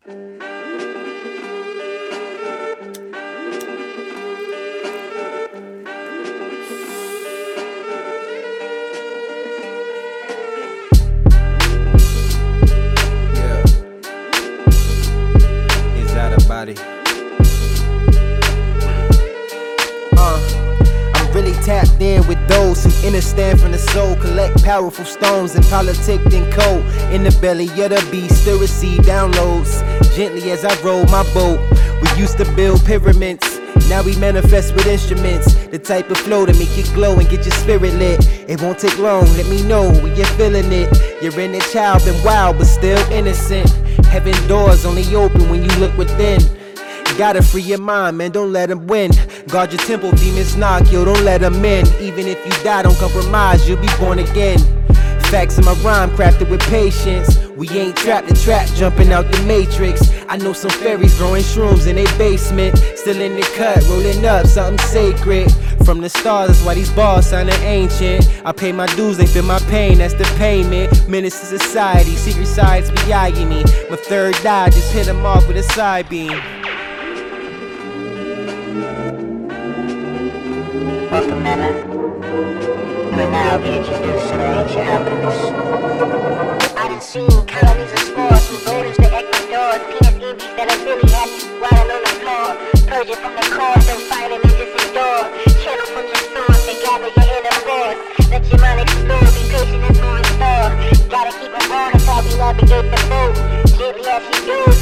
Body. I'm really tapped in with those who understand from the soul. Collect powerful stones and politic then cold. In the belly of the beast, still receive downloads. Gently as I roll my boat. We used to build pyramids. Now we manifest with instruments. The type of flow to make you glow and get your spirit lit. It won't take long, let me know when you're feeling it. Your inner child been wild but still innocent. Heaven doors only open when you look within. Gotta free your mind, man, don't let them win. Guard your temple, demons knock, yo, don't let them in. Even if you die, don't compromise, you'll be born again. Facts in my rhyme, crafted with patience. We ain't trapped the trap, jumping out the matrix. I know some fairies growing shrooms in their basement. Still in the cut, rolling up something sacred. From the stars, that's why these bars sounding ancient. I pay my dues, they feel my pain, that's the payment. Menace to society, secret sides be eyeing me. My third eye, just hit them off with a side beam. Welcome, Meta. You are now being introduced to the ancient alchemists. I done seen colonies of spores from borders to Ecuador. Penis EVs that are really happy, riding on the floor. Purging from the cores and fighting and just endure. Channel from your source and gather your inner force. Let your mind explore, be patient and more in store. Gotta keep it on until we navigate the mood. Gently as you do.